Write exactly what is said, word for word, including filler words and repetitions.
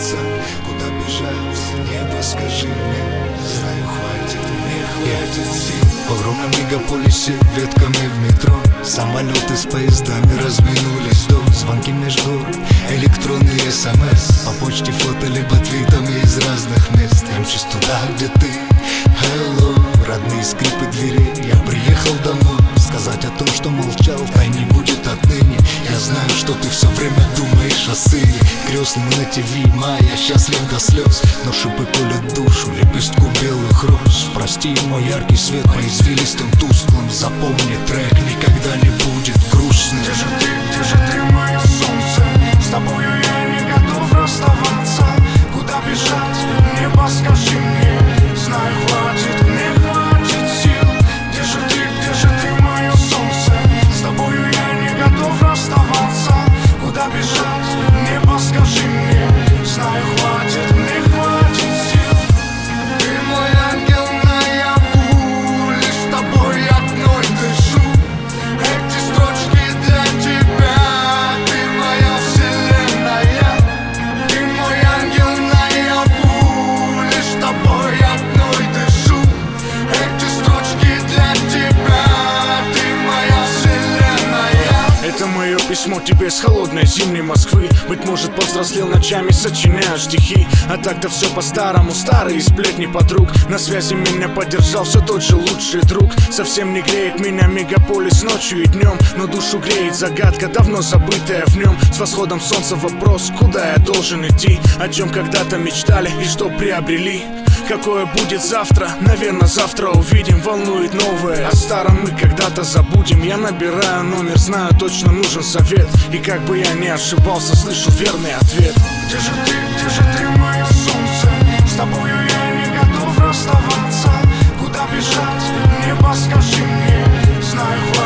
расставаться. Куда бежать, небо, скажи мне. Знаю, хватит, мне хватит сил. В огромном мегаполисе ветками в метро. Самолеты с поездами разминулись до звонки между электронные смс. По почте фото либо твитами из разных мест. Я мчусь туда, где ты. Hello, родные скрипы дверей. Я приехал домой сказать о том, что молчал, тай не будет отныне. Я знаю, что ты все время думаешь о сыне. Крестный на ТВ, моя счастлив до слез. Но шипы колят душу, лепестку белых роз. Прости, мой яркий свет по извилистым тусклым. Запомни, трек никогда не будет грустным. Где же ты, где же ты, мое солнце? С тобою я не готов расставаться. Куда бежать, небо, скажи мне. Знаю, хватит, мне хватит сил. Где же ты, где же ты, мое солнце? С тобою я не готов расставаться. Куда бежать, небо, скажи мне. Знаю, хватит, мне хватит сил. Ты мой ангел наяву, лишь с тобой одной дышу. Эти строчки для тебя, ты моя вселенная. Ты мой ангел наяву, лишь с тобой одной дышу. Эти строчки для тебя, ты моя вселенная. Это мое письмо тебе с холодной зимней Москвы. Быть может, повзрослел ночами, сочиняю стихи. А так-то все по-старому, старые сплетни подруг. На связи меня поддержал все тот же лучший друг. Совсем не греет меня мегаполис ночью и днем, но душу греет загадка, давно забытая в нем. С восходом солнца вопрос, куда я должен идти. О чем когда-то мечтали и что приобрели. Какое будет завтра, наверное, завтра увидим. Волнует новое, о старом мы когда-то забудем. Я набираю номер, знаю, точно нужен совет. И как бы я ни ошибался, слышу верный ответ. Где же ты, где же ты, мое солнце? С тобою я не готов расставаться. Куда бежать, небо, скажи мне. Знаю,